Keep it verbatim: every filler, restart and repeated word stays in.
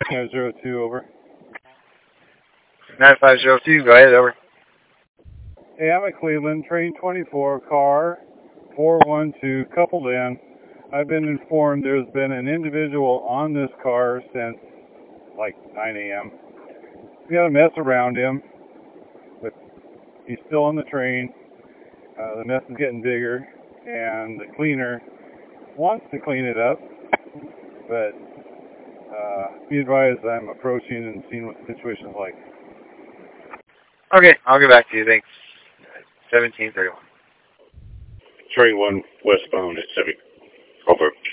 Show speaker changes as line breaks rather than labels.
nine zero two, over.
nine five zero two, go ahead, over.
Hey, I'm at Cleveland, train twenty-four, car four one two, coupled in. I've been informed there's been an individual on this car since like nine a.m. We got a mess around him, but he's still on the train. Uh, the mess is getting bigger, and the cleaner wants to clean it up, but uh, be advised I'm approaching and seeing what the situation's like.
Okay, I'll get back to you. Thanks. seventeen thirty-one.
Train one westbound at seven. Over.